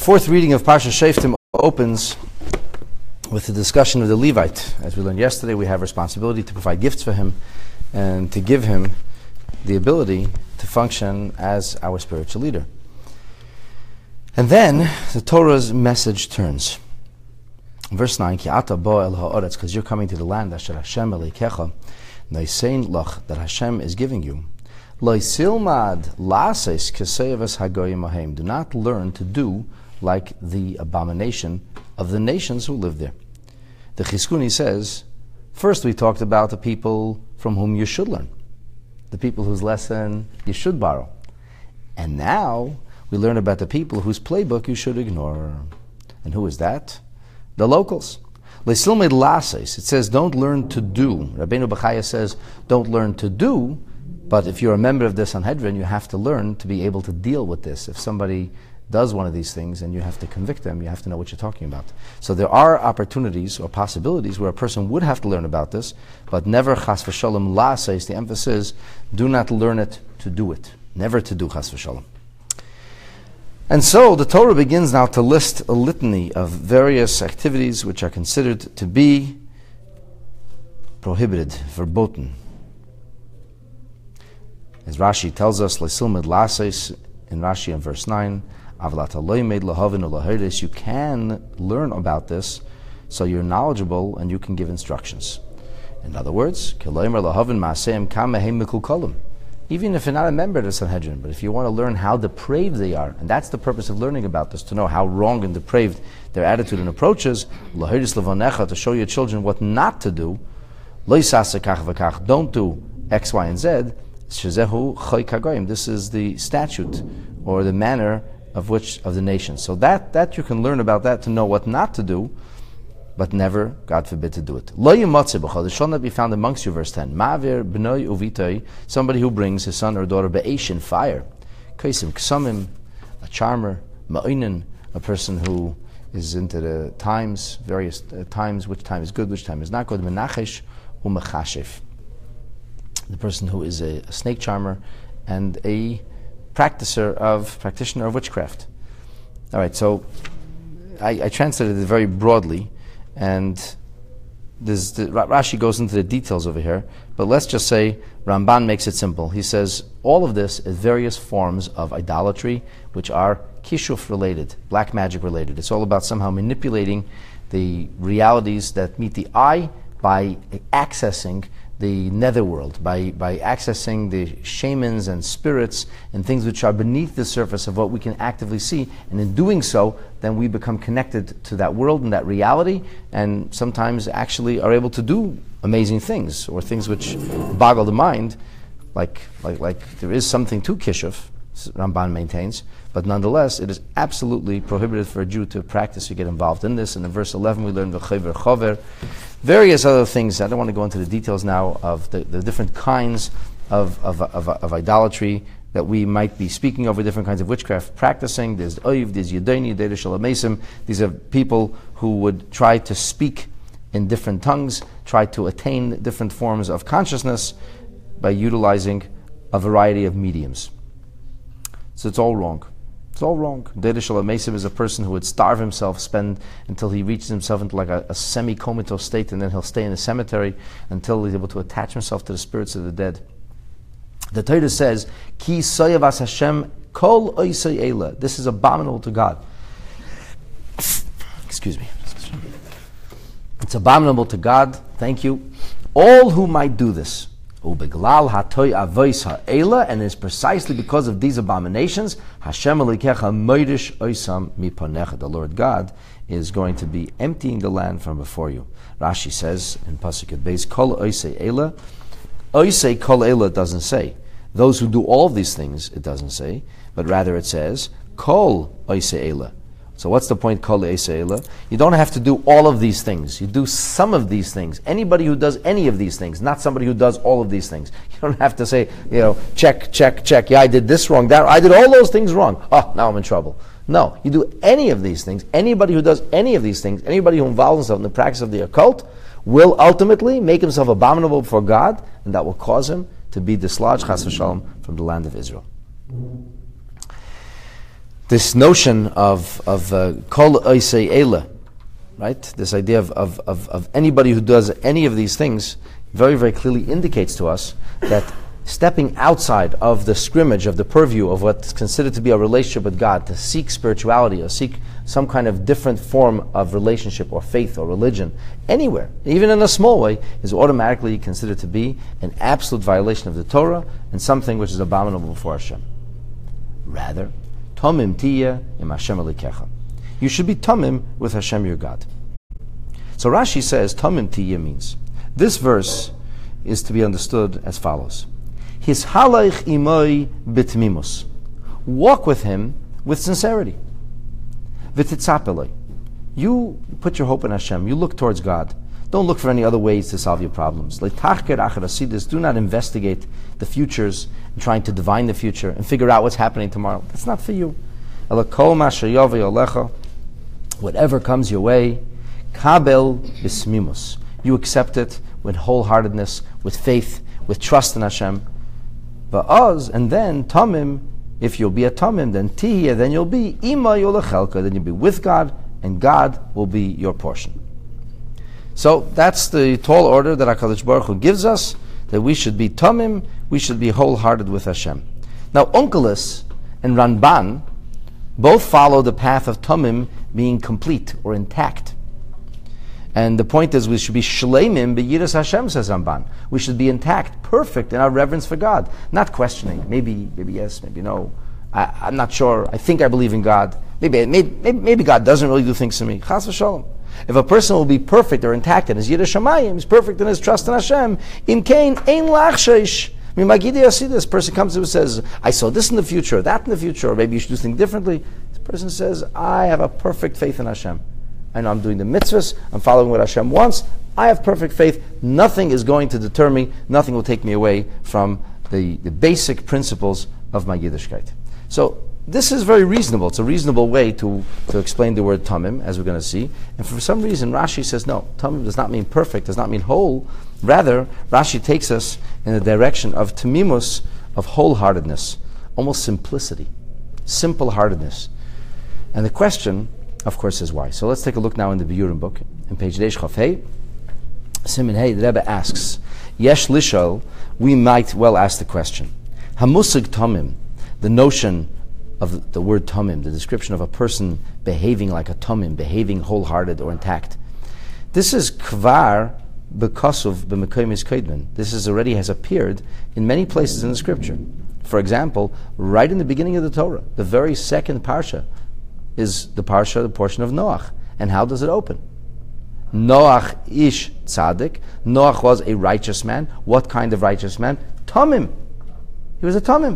fourth reading of Parsha Shoftim opens with the discussion of the Levite. As we learned yesterday, we have responsibility to provide gifts for him and to give him the ability to function as our spiritual leader. And then the Torah's message turns. Verse 9, Ki ata bo el ha'oretz, because you're coming to the land asher Hashem Elokecha noisein lach, that Hashem is giving you. Lo silmad lases kesevas hagoyim ahem. Do not learn to do like the abomination of the nations who live there. The Chizkuni says, first we talked about the people from whom you should learn, the people whose lesson you should borrow. And now we learn about the people whose playbook you should ignore. And who is that? The locals. Lesilmed lases. It says, don't learn to do. Rabbeinu Bechaya says, don't learn to do, but if you're a member of the Sanhedrin, you have to learn to be able to deal with this. If somebody does one of these things and you have to convict them, you have to know what you're talking about. So there are opportunities or possibilities where a person would have to learn about this, but never chas v'shalom lases. The emphasis, do not learn it to do it. Never to do chas v'shalom. And so the Torah begins now to list a litany of various activities which are considered to be prohibited, verboten. As Rashi tells us, Lesilmed lases, in Rashi in verse 9, you can learn about this so you're knowledgeable and you can give instructions. In other words, even if you're not a member of the Sanhedrin, but if you want to learn how depraved they are, and that's the purpose of learning about this, to know how wrong and depraved their attitude and approach is, to show your children what not to do, don't do X, Y, and Z. This is the statute or the manner of the nations. So that you can learn about that to know what not to do, but never, God forbid, to do it. It shall not be found amongst you, verse 10. Somebody who brings his son or daughter be'esh in fire. A charmer, ma'inen, a person who is into the times, various times, which time is good, which time is not good. Menachesh u'mechashev. The person who is a snake charmer and a practitioner of witchcraft. All right, so I translated it very broadly, and Rashi goes into the details over here, but let's just say Ramban makes it simple. He says all of this is various forms of idolatry which are kishuf related, black magic related. It's all about somehow manipulating the realities that meet the eye by accessing the netherworld, by accessing the shamans and spirits and things which are beneath the surface of what we can actively see. And in doing so, then we become connected to that world and that reality, and sometimes actually are able to do amazing things, or things which boggle the mind, like there is something to Kishuf, Ramban maintains, but nonetheless, it is absolutely prohibited for a Jew to practice or get involved in this. And in verse 11, we learn v'chever chover, various other things. I don't want to go into the details now of the different kinds of idolatry that we might be speaking over, different kinds of witchcraft practicing. There's oiv, there's yedoni, there's shalamesim. These are people who would try to speak in different tongues, try to attain different forms of consciousness by utilizing a variety of mediums. So it's all wrong. It's all wrong. Deda Shalamesim is a person who would starve himself, spend until he reaches himself into like a semi-comatose state, and then he'll stay in a cemetery until he's able to attach himself to the spirits of the dead. The Torah says, Ki soyavas Hashem kol oisei eila. This is abominable to God. Excuse me. It's abominable to God. Thank you. All who might do this. Ubeglal hatoy avois ha'ela, and it's precisely because of these abominations, Hashem Elokecha moirish oisam mipanecha. The Lord God is going to be emptying the land from before you. Rashi says in Pasuk Beis, Kol oisei ela. Oisei kol ela doesn't say. Those who do all of these things, it doesn't say, but rather it says, Kol oisei ela. So what's the point, Kol oisei ela? You don't have to do all of these things. You do some of these things. Anybody who does any of these things, not somebody who does all of these things. You don't have to say, check. Yeah, I did this wrong. I did all those things wrong. Oh, now I'm in trouble. No, you do any of these things. Anybody who does any of these things, anybody who involves himself in the practice of the occult, will ultimately make himself abominable before God, and that will cause him to be dislodged, chas v'shalom, from the land of Israel. this notion of kol oisei ele, right? This idea of anybody who does any of these things very, very clearly indicates to us that stepping outside of the scrimmage, of the purview of what's considered to be a relationship with God, to seek spirituality or seek some kind of different form of relationship or faith or religion, anywhere, even in a small way, is automatically considered to be an absolute violation of the Torah and something which is abominable before Hashem. Rather, Tomim tiya im Hashem elikecha. You should be Tomim with Hashem your God. So Rashi says Tomim tiya means, this verse is to be understood as follows. His halaych imoi bitmimus. Walk with him with sincerity. V'titzapeloi. You put your hope in Hashem. You look towards God. Don't look for any other ways to solve your problems. Le'tachker achar hasidus. Do not investigate the futures and trying to divine the future and figure out what's happening tomorrow. That's not for you. Ela kol masher yovei olecha. Whatever comes your way, kabel bismimus. You accept it with wholeheartedness, with faith, with trust in Hashem. Va'oz, and then Tomim, if you'll be a Tomim, then Tihya, then you'll be Ima Yolechelka, then you'll be with God, and God will be your portion. So that's the tall order that HaKadosh Baruch Hu gives us, that we should be Tomim, we should be wholehearted with Hashem. Now Onkelos and Ramban both follow the path of Tomim being complete or intact. And the point is, we should be shleimim b'yiras Hashem, says Ramban. We should be intact, perfect in our reverence for God, not questioning. Maybe yes, maybe no. I'm not sure. I think I believe in God. Maybe God doesn't really do things to me. Chas v'shalom. If a person will be perfect or intact in his yiras shamayim, he's perfect in his trust in Hashem. Im kain ein lachshish. This person comes to him and says, I saw this in the future, or that in the future, or maybe you should do things differently. This person says, I have a perfect faith in Hashem. I know I'm doing the mitzvahs, I'm following what Hashem wants, I have perfect faith, nothing is going to deter me, nothing will take me away from the basic principles of my Yiddishkeit. So this is very reasonable. It's a reasonable way to explain the word Tomim, as we're going to see. And for some reason, Rashi says, no, Tomim does not mean perfect, does not mean whole. Rather, Rashi takes us in the direction of Tamimus, of wholeheartedness, almost simplicity, simple-heartedness. And the question, of course, is why. So let's take a look now in the Biurim book, in page Reish Chaf Hey. Siman Hey, the Rebbe asks, Yesh Lishol, we might well ask the question, Hamusig Tomim, the notion of the word Tomim, the description of a person behaving like a Tomim, behaving wholehearted or intact. This is Kvar B'Kosov B'Mekoymis Koidman. This is already has appeared in many places in the scripture. For example, right in the beginning of the Torah, the very second parsha is the portion of Noach. And how does it open? Noach ish tzaddik. Noach was a righteous man. What kind of righteous man? Tomim. He was a Tomim.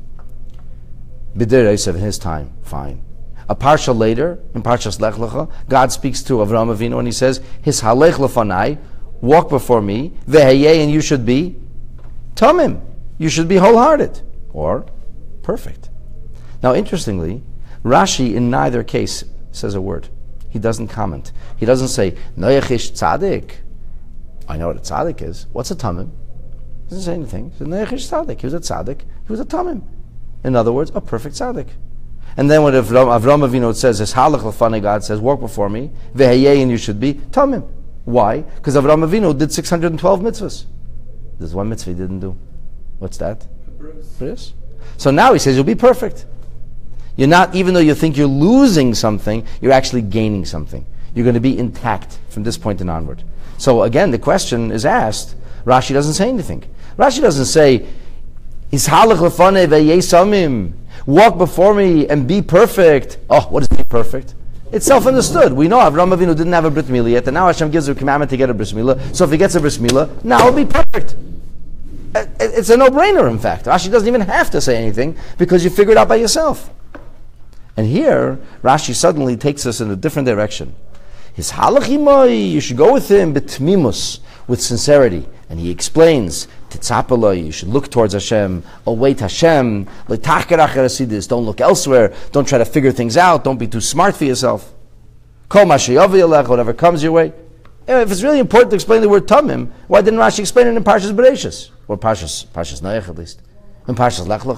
B'der Yosef in his time, fine. A parsha later, in Parshas Lech Lecha, God speaks to Avraham Avinu and he says, His halech lefanai, walk before me, veheyeh, and you should be Tomim. You should be wholehearted, or perfect. Now interestingly, Rashi in neither case says a word. He doesn't comment. He doesn't say, Noach ish tzaddik. I know what a tzaddik is. What's a tamim? He doesn't say anything. He says, Noach ish tzaddik. He was a tzaddik. He was a tamim. In other words, a perfect tzaddik. And then when Avraham Avinu says, His halach l'fanei, God says, walk before me, veheyeh, and you should be tamim. Why? Because Avraham Avinu did 612 mitzvahs. There's one mitzvah he didn't do. What's that? Bris. So now he says, you'll be perfect. You're not, even though you think you're losing something, you're actually gaining something. You're going to be intact from this point and onward. So again, the question is asked. Rashi doesn't say anything. Rashi doesn't say, Ishalach lefanei v'yeh samim. Walk before me and be perfect. Oh, what is be perfect? It's self-understood. We know Avraham Avinu didn't have a brit milah yet, and now Hashem gives a commandment to get a brit milah. So if he gets a brit milah, now he'll be perfect. It's a no-brainer, in fact. Rashi doesn't even have to say anything because you figure it out by yourself. And here, Rashi suddenly takes us in a different direction. His halachimoi, you should go with him, betmimus, with sincerity. And he explains, titzapeloi, you should look towards Hashem, await Hashem, don't look elsewhere, don't try to figure things out, don't be too smart for yourself. Kol mashayavi, whatever comes your way. If it's really important to explain the word tamim, why didn't Rashi explain it in Parshas Bereshis? Or Parshas Noach at least. In Parshas Lech Lecha.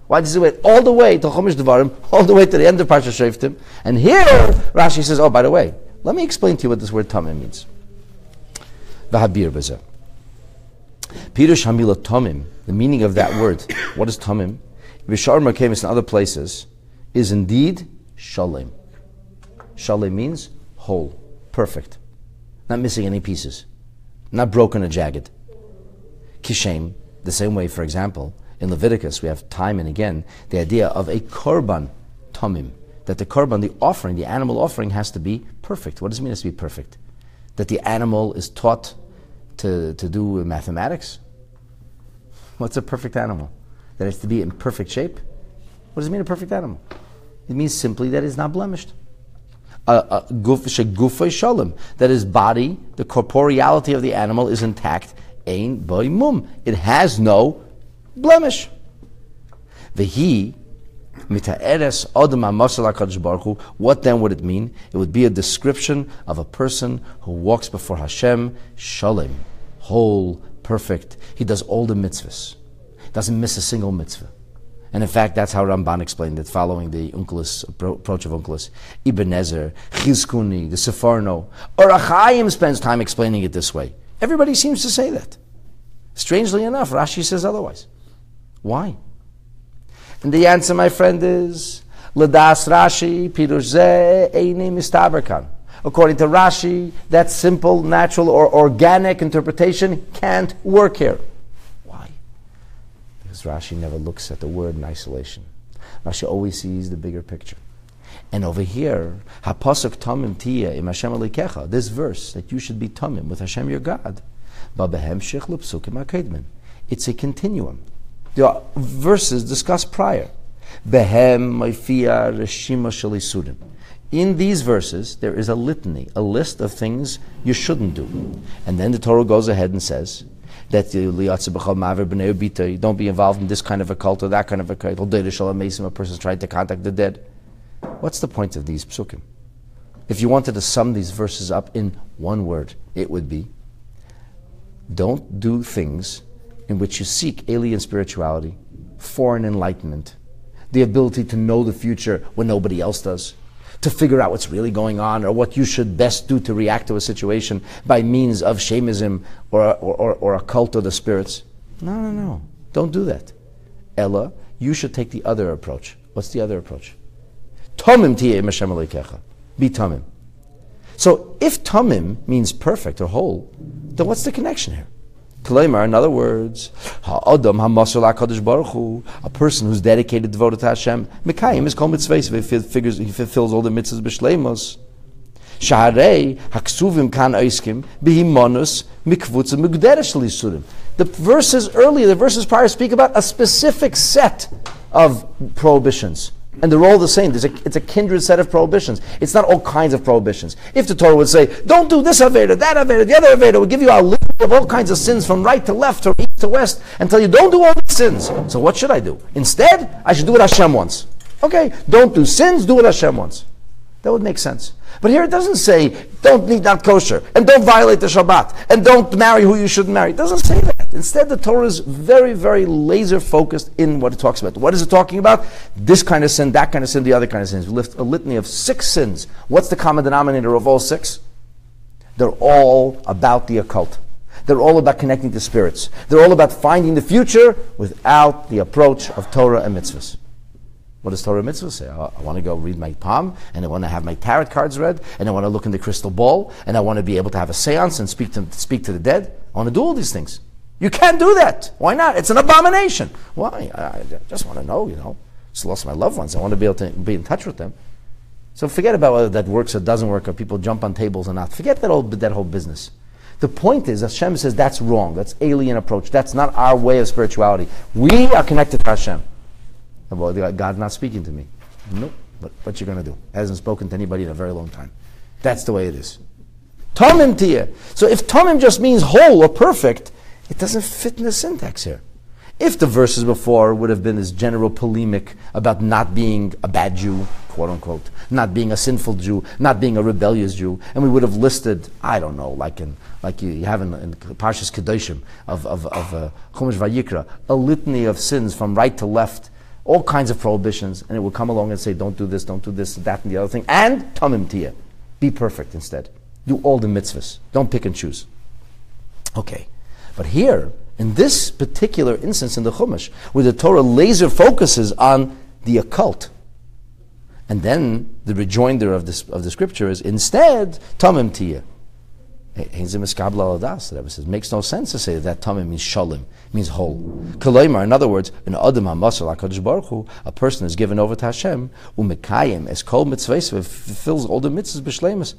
Why does he wait all the way to Chumash Devarim, all the way to the end of Parsha Shoftim? And here, Rashi says, oh, by the way, let me explain to you what this word Tamim means. V'habir b'zeh. Pirush Hamila Tamim, the meaning of that word, what is Tamim? V'shar Makemis in other places, is indeed Shalem. Shalem means whole, perfect, not missing any pieces, not broken or jagged. Kishem, the same way, for example, in Leviticus we have time and again the idea of a korban tamim, that the korban, the offering, the animal offering has to be perfect. What does it mean it has to be perfect? That the animal is taught to do mathematics? What's a perfect animal? That it has to be in perfect shape? What does it mean a perfect animal? It means simply that it's not blemished. Gufay shalom, that his body, the corporeality of the animal is intact. Ein boy mum, it has no blemish. Vehi mita'eres adam ha'masal HaKadosh Baruch Hu. What then would it mean? It would be a description of a person who walks before Hashem shalom, whole, perfect. He does all the mitzvahs. Doesn't miss a single mitzvah. And in fact, that's how Ramban explained it, following the approach of Onkelos. Ibn Ezer, Chizkuni, the Sefarno, or Achayim spends time explaining it this way. Everybody seems to say that. Strangely enough, Rashi says otherwise. Why? And the answer, my friend, is Ladas Rashi, Pirush Zeh, Eini Mistaberkan. According to Rashi, that simple, natural, or organic interpretation can't work here. Rashi never looks at the word in isolation. Rashi always sees the bigger picture. And over here, Hapasuk Tamim Tiyeh im Hashem Elokecha, this verse that you should be Tamim with Hashem your God, Babehemshich L'Psukim HaKedmin. It's a continuum. The verses discussed prior. Behem Ma'ifia Reshima Shel Isurim. In these verses, there is a litany, a list of things you shouldn't do. And then the Torah goes ahead and says that you don't be involved in this kind of a cult or that kind of a cult. A person's trying to contact the dead. What's the point of these psukim? If you wanted to sum these verses up in one word, it would be, don't do things in which you seek alien spirituality, foreign enlightenment, the ability to know the future when nobody else does, to figure out what's really going on or what you should best do to react to a situation by means of shamism or a cult of the spirits. No. Don't do that. Ella, you should take the other approach. What's the other approach? Tomim tiyeh Hashem Elokecha. Be Tomim. So if Tomim means perfect or whole, then what's the connection here? K'leimar, in other words, ha'adam ha'masal HaKadosh Baruch Hu, a person who's dedicated, devoted to Hashem, Mekayim is kol mitzvahs, he fulfills all the mitzvahs b'shleimus. Shaharei haksuvim kan oiskim behimonus mikvutz mugderesh lisurim. The verses earlier, the verses prior, speak about a specific set of prohibitions. And they're all the same. It's a kindred set of prohibitions. It's not all kinds of prohibitions. If the Torah would say, don't do this Aveda, that Aveda, the other Aveda, would give you a list of all kinds of sins from right to left or east to west and tell you, don't do all these sins. So what should I do? Instead, I should do what Hashem wants. Okay, don't do sins, do what Hashem wants. That would make sense. But here it doesn't say, don't eat not kosher, and don't violate the Shabbat, and don't marry who you shouldn't marry. It doesn't say that. Instead, the Torah is very, very laser focused in what it talks about. What is it talking about? This kind of sin, that kind of sin, the other kind of sins. We lift a litany of 6 sins. What's the common denominator of all 6? They're all about the occult. They're all about connecting to spirits. They're all about finding the future without the approach of Torah and mitzvahs. What does Torah mitzvah say? I want to go read my palm, and I want to have my tarot cards read, and I want to look in the crystal ball, and I want to be able to have a seance and speak to the dead. I want to do all these things. You can't do that. Why not? It's an abomination. Why? I just want to know, Just lost my loved ones. I want to be able to be in touch with them. So forget about whether that works or doesn't work, or people jump on tables or not. Forget that whole business. The point is, Hashem says that's wrong. That's alien approach. That's not our way of spirituality. We are connected to Hashem. Well, God's not speaking to me. Nope. But what you're going to do? Hasn't spoken to anybody in a very long time. That's the way it is. Tomim tiyeh. So if Tomim just means whole or perfect, it doesn't fit in the syntax here. If the verses before would have been this general polemic about not being a bad Jew, quote unquote, not being a sinful Jew, not being a rebellious Jew, and we would have listed, I don't know, like you have in Parshas Kedoshim of Chumash Vayikra, a litany of sins from right to left, all kinds of prohibitions, and it will come along and say, don't do this, that, and the other thing, and tamim tiyeh. Be perfect instead. Do all the mitzvahs. Don't pick and choose. Okay. But here, in this particular instance in the Chumash, where the Torah laser focuses on the occult, and then the rejoinder of the scripture is instead tamim tiyeh. The Rebbe says, makes no sense to say that tamim means shalim, means whole. Kalaymar, in other words, an adam hamasar l'Hakadosh Baruch Hu, a person is given over to Hashem, umekayim es kol mitzvahs, fulfills all the mitzvahs b'shleimus.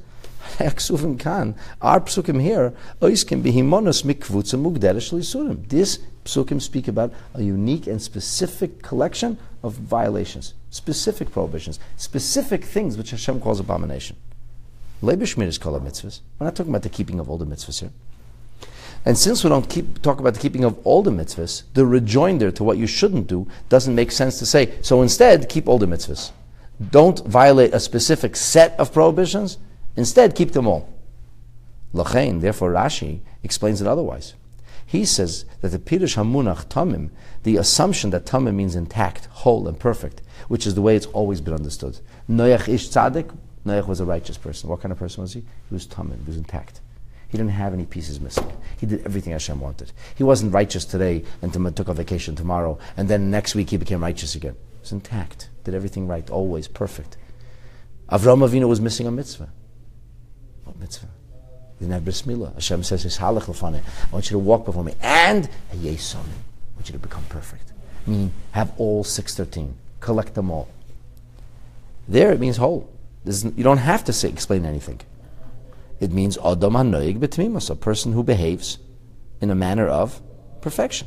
Our psukim here, oiskim bihimonus mikvutza mugderish lisurim. This psukim speak about a unique and specific collection of violations, specific prohibitions, specific things which Hashem calls abomination. Leibishmir is called mitzvahs. We're not talking about the keeping of all the mitzvahs here. And since we don't talk about the keeping of all the mitzvahs, the rejoinder to what you shouldn't do doesn't make sense to say. So instead, keep all the mitzvahs. Don't violate a specific set of prohibitions. Instead, keep them all. Lachain, therefore Rashi explains it otherwise. He says that the Pirush Hamunach Tamim, the assumption that Tamim means intact, whole, and perfect, which is the way it's always been understood. Noach ish tzaddik, Noach was a righteous person. What kind of person was he? He was Tamim, he was intact. He didn't have any pieces missing. He did everything Hashem wanted. He wasn't righteous today and took a vacation tomorrow, and then next week he became righteous again. He was intact, did everything right, always perfect. Avraham Avinu was missing a mitzvah. What mitzvah? He didn't have bris milah. Hashem says, I want you to walk before me, and I want you to become perfect. Meaning, have all 613. Collect them all. There it means whole. You don't have to explain anything. It means Adam hanoig b'tmimus, a person who behaves in a manner of perfection.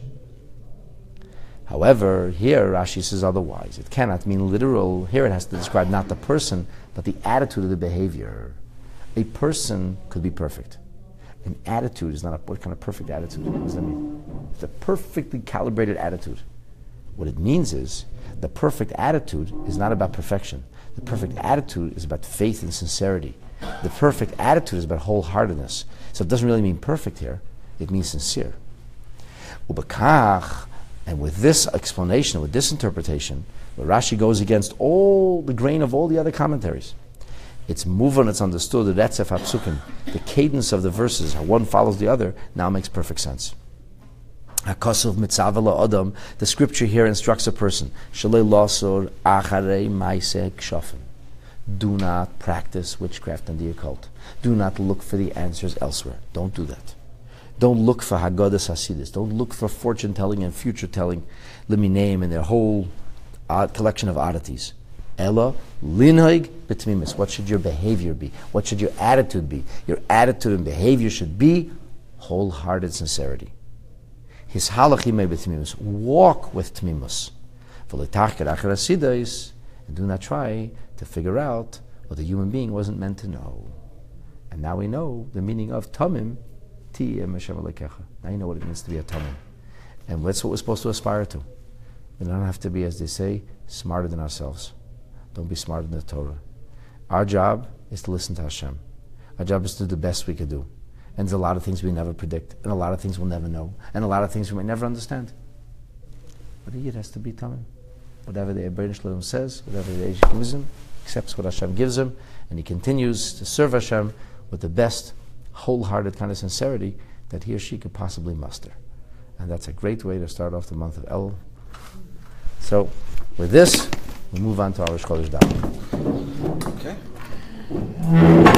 However, here Rashi says otherwise. It cannot mean literal. Here it has to describe not the person, but the attitude of the behavior. A person could be perfect. An attitude is not what kind of perfect attitude? What does that mean? It's a perfectly calibrated attitude. What it means is the perfect attitude is not about perfection. The perfect attitude is about faith and sincerity. The perfect attitude is about wholeheartedness. So it doesn't really mean perfect here. It means sincere. Ubakach, and with this explanation, with this interpretation, Rashi goes against all the grain of all the other commentaries. It's moving, it's understood, the retzef hapsukim, the cadence of the verses, how one follows the other, now makes perfect sense. Hakasuv mitzav adam, the scripture here instructs a person, shalei lasor acharei maaseh kshafim. Do not practice witchcraft and the occult. Do not look for the answers elsewhere. Don't do that. Don't look for Haggadah Hasidus. Don't look for fortune telling and future telling, limineim, and their whole collection of oddities. Ella linhaig betmimis. What should your behavior be? What should your attitude be? Your attitude and behavior should be wholehearted sincerity. His halachim betmimis. Walk with tmimus. And do not try to figure out what the human being wasn't meant to know. And now we know the meaning of tamim. Now you know what it means to be a tamim. And that's what we're supposed to aspire to. We don't have to be, as they say, smarter than ourselves. Don't be smarter than the Torah. Our job is to listen to Hashem. Our job is to do the best we could do. And there's a lot of things we never predict, and a lot of things we'll never know, and a lot of things we may never understand. But it has to be tamim. Whatever the Eibon Shalom says, whatever the Eish gives him, accepts what Hashem gives him, and he continues to serve Hashem with the best, wholehearted kind of sincerity that he or she could possibly muster. And that's a great way to start off the month of El. So, with this, we move on to our Rosh Chodesh Davening. Okay.